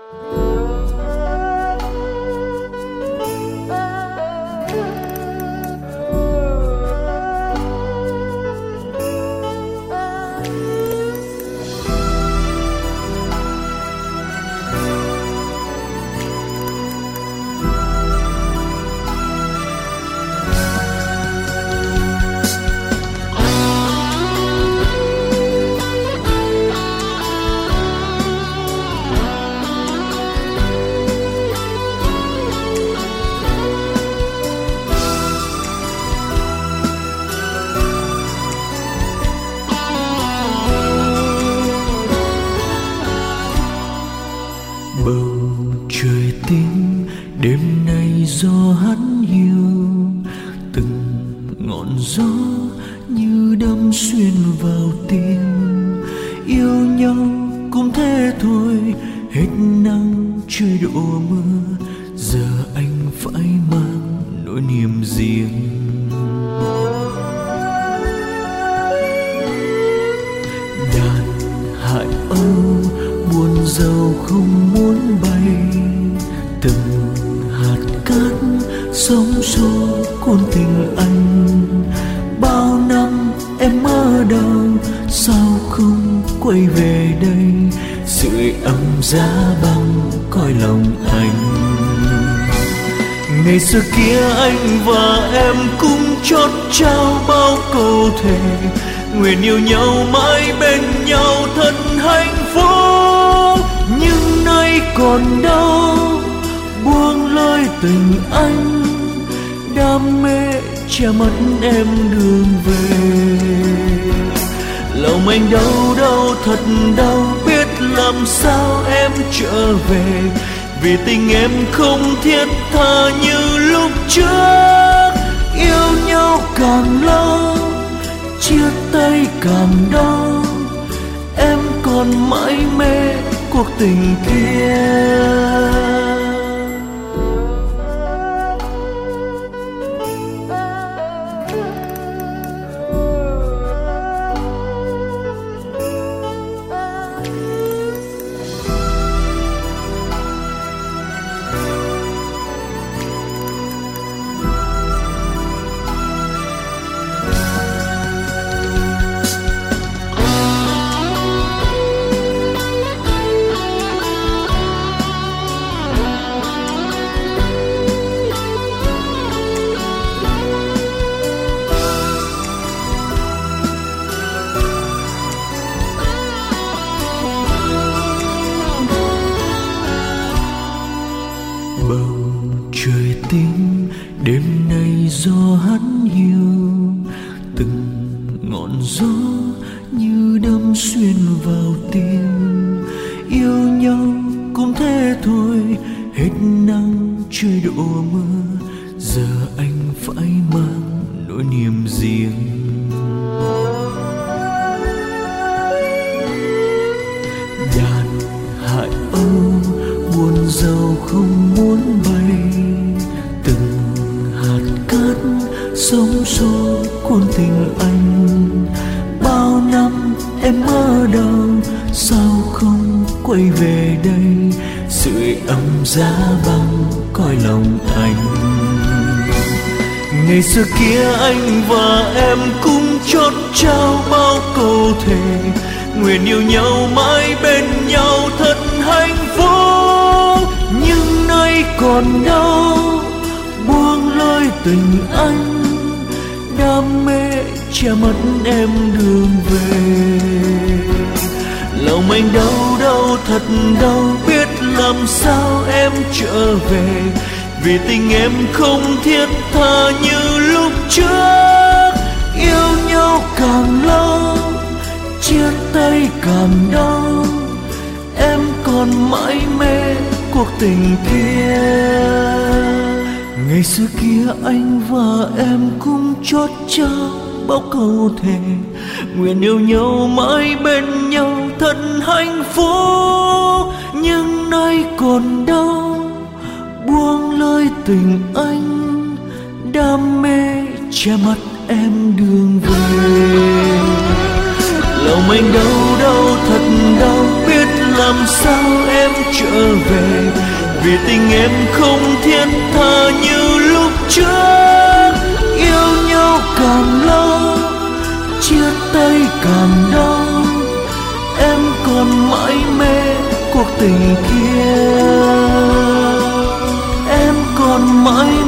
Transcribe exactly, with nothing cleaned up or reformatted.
Bầu trời tím đêm nay gió hắn hiu, từng ngọn gió như đâm xuyên vào tim. Yêu nhau cũng thế thôi, hết nắng trời đổ mưa, giờ anh phải mang nỗi niềm riêng. Đàn hải âu buồn rầu không muốn bay, từng hạt cát sóng xô cuốn tình anh. Bao năm em ở đâu, sao không quay về đây, sưởi ấm giá băng coi lòng anh. Ngày xưa kia anh và em cũng chót trao bao câu thề, nguyện yêu nhau mãi bên nhau thật hạnh phúc. Nhưng nay còn đâu buông lơi tình anh, đam mê che mất em đường về. Lòng anh đau đau thật đau, biết làm sao em trở về, vì tình em không thiết tha như lúc trước. Yêu nhau càng lâu, chia tay càng đau, em còn mãi mê cuộc tình kia. Bầu trời tím đêm nay gió hắn hiu, từng ngọn gió như đâm xuyên vào tim. Yêu nhau cũng thế thôi, hết nắng trời đổ mưa, giờ anh phải mang nỗi niềm riêng. Đàn hải âu buồn rầu không muốn bay, từng hạt cát sóng xô cuốn tình anh. Bao năm em ở đâu, sao không quay về đây, sưởi ấm giá băng coi lòng anh. Ngày xưa kia anh và em cũng chót trao bao câu thề, nguyện yêu nhau mãi bên nhau thật hạnh phúc. Nhưng nay còn đâu buông lơi tình anh, đam mê che mất em đường về. Lòng anh đau đau thật đau, biết làm sao em trở về, vì tình em không thiết tha như lúc trước. Yêu nhau càng lâu, chia tay càng đau, em còn mãi mê cuộc tình kia. Ngày xưa kia anh và em cũng chót trao bao câu thề, nguyện yêu nhau mãi bên nhau thật hạnh phúc. Nhưng nay còn đâu buông lơi tình anh, đam mê che mất em đường về. Lòng anh đau đau thật đau, biết làm sao em trở về, vì tình em không thiết tha như lúc trước. Yêu nhau càng lâu, chia tay càng đau, em còn mãi mê cuộc tình kia, em còn mãi